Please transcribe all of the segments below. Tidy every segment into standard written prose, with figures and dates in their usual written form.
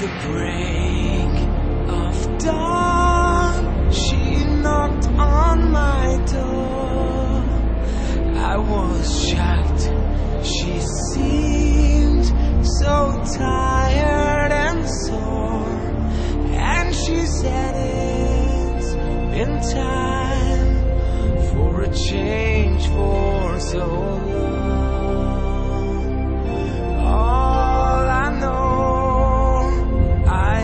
the break of dawn, she knocked on my door. I was shocked. She seemed so tired and sore, and she said it's been time for a change for so long. All I know, I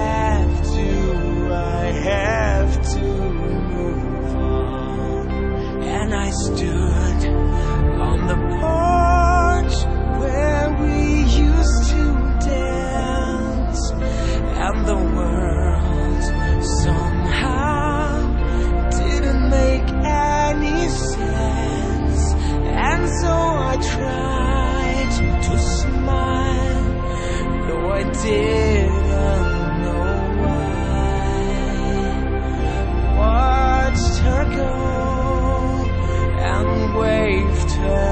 have to move on. And I stood on the porch where we used to dance, and the world somehow didn't make any sense. And so I tried to smile, though I didn't know why. Watched her go and waved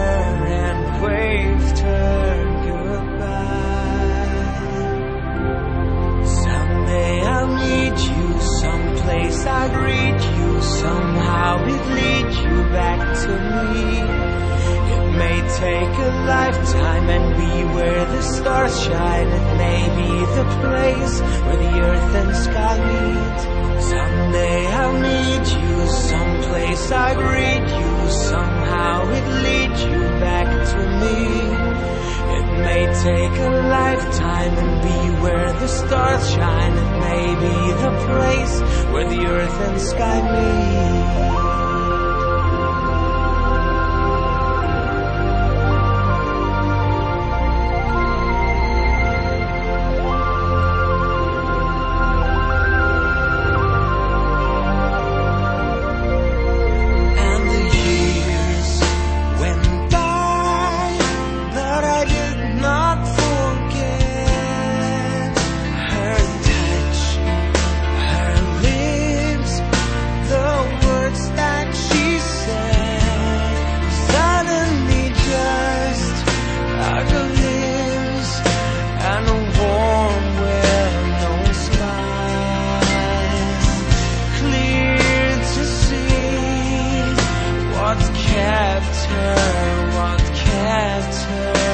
her goodbye. Someday I'll meet you someplace, I'll greet you, somehow it lead you back to me. It may take a lifetime and be where the stars shine. It may be the place where the earth and sky meet. Someday I'll meet you someplace, I'll greet you, somehow it leads you back to me. It may take a lifetime and be where the stars shine. It may be the place where the earth and sky meet. What kept her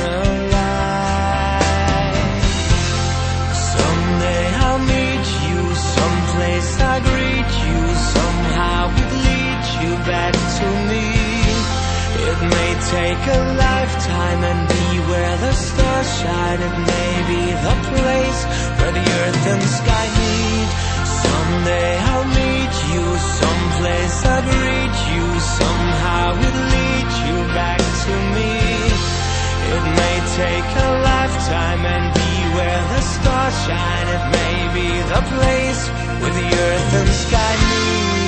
alive? Someday I'll meet you someplace, I'll greet you, somehow it leads you back to me. It may take a lifetime and be where the stars shine. It may be the place where the earth and sky meet. Someday I'll meet you someplace, I'll greet you, somehow it leads you back to me. It may take a lifetime and be where the stars shine. It may be the place where the earth and sky meet.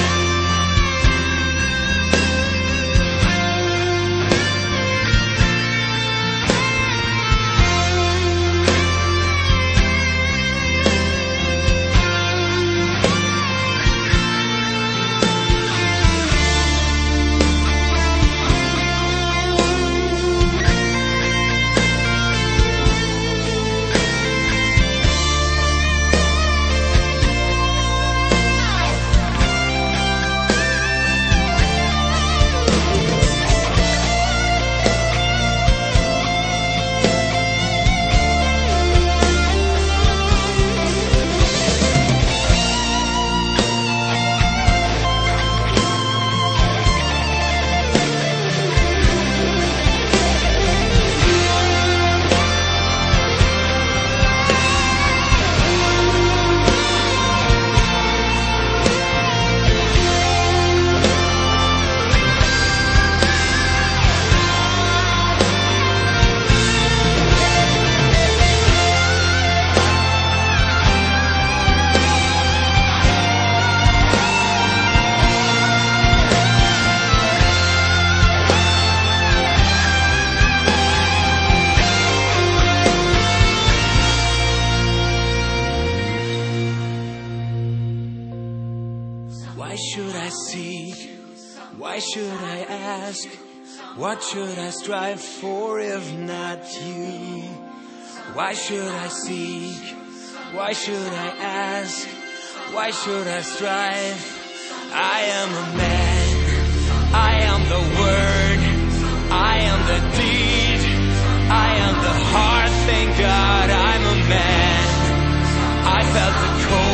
should I seek? Why should I ask? What should I strive for if not you? Why should I seek? Why should I ask? Why should I strive? I am a man. I am the word. I am the deed. I am the heart. Thank God I'm a man. I felt the cold.